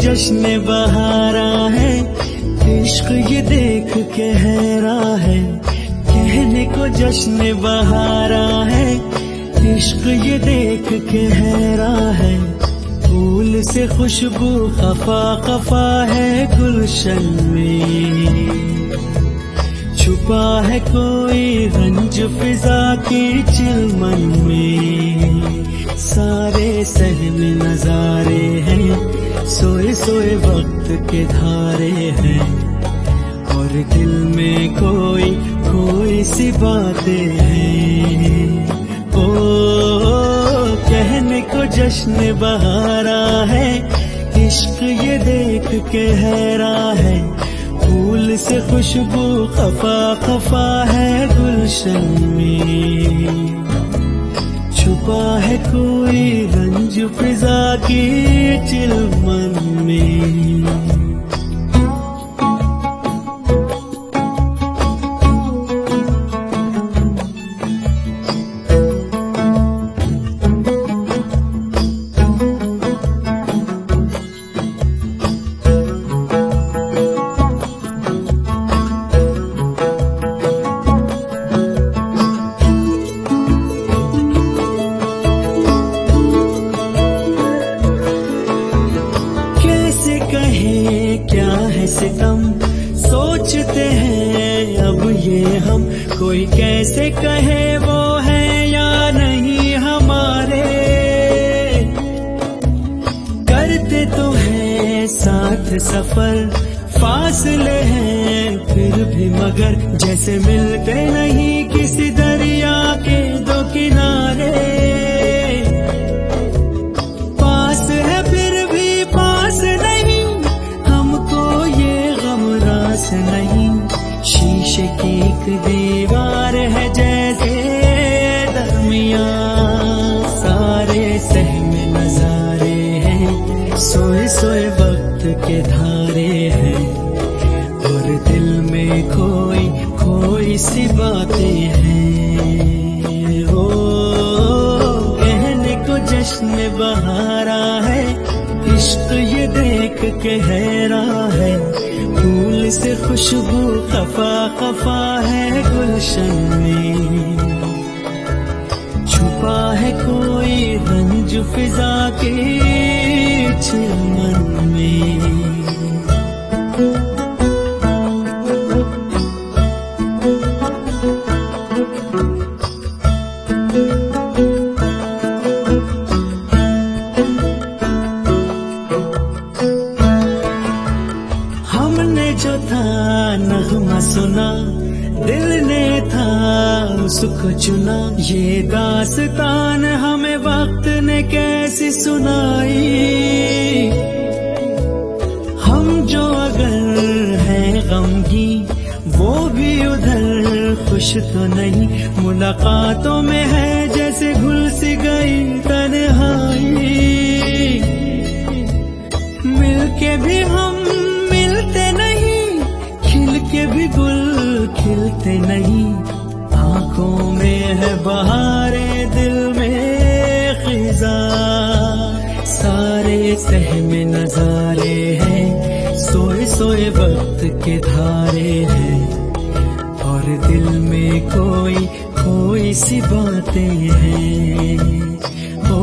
जश्न बहारा है, इश्क ये देख के हैरा है। कहने को जश्न बहारा है, इश्क ये देख के हैरा है। फूल से खुशबू खफा खफा है गुलशन में, छुपा है कोई रंज फिजा की चिलमन में। सारे सहम नजारे हैं, सोए सोए वक्त के धारे हैं, और दिल में कोई कोई सी बातें हैं। ओ कहने को जश्न बहारा है, इश्क ये देख के हैरा है। फूल से खुशबू खफा खफा है गुलशन में, छुपा है कोई रंज फिजा की चिलमन में। क्या है सितम सोचते हैं अब ये हम, कोई कैसे कहे वो है या नहीं हमारे। करते तो हैं साथ सफर, फासले हैं फिर भी मगर, जैसे मिलते नहीं किसी दरिया के दो किनारे। पास है फिर भी पास नहीं, नहीं शीशे की एक दीवार है जैसे दरमियां। सारे सहम नजारे हैं, सोए सोए वक्त के धारे हैं, और दिल में कोई कोई सी बातें हैं। ओ कहने को जश्न बहारा है, इश्क ये देख के हैरा है। फूल से खुशबू खफा खफा है गुलशन में, छुपा है कोई रंज फिजा के चिलमन में। जो था नगमा सुना, दिल ने था उसको चुना। ये दास्तान हमें वक्त ने कैसी सुनाई। हम जो अगर हैं गमगी, वो भी उधर खुश तो नहीं। मुलाकातों में है जैसे घुल सी गई तन्हाई। मिलके भी हम मिलते नहीं, के भी गुल खिलते नहीं। आंखों में है बहारे, दिल में खिजा। सारे सहम नजारे हैं, सोए सोए वक्त के धारे हैं, और दिल में कोई कोई सी बातें हैं। ओ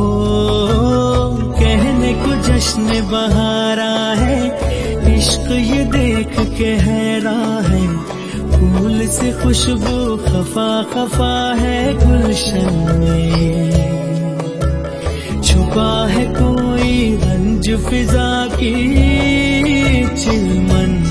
कहने को जश्न बहारा है, इश्क ये देख के हैरा है। फूल से खुशबू खफा खफा है गुलशन में, छुपा है कोई रंज फिजा की चिलमन।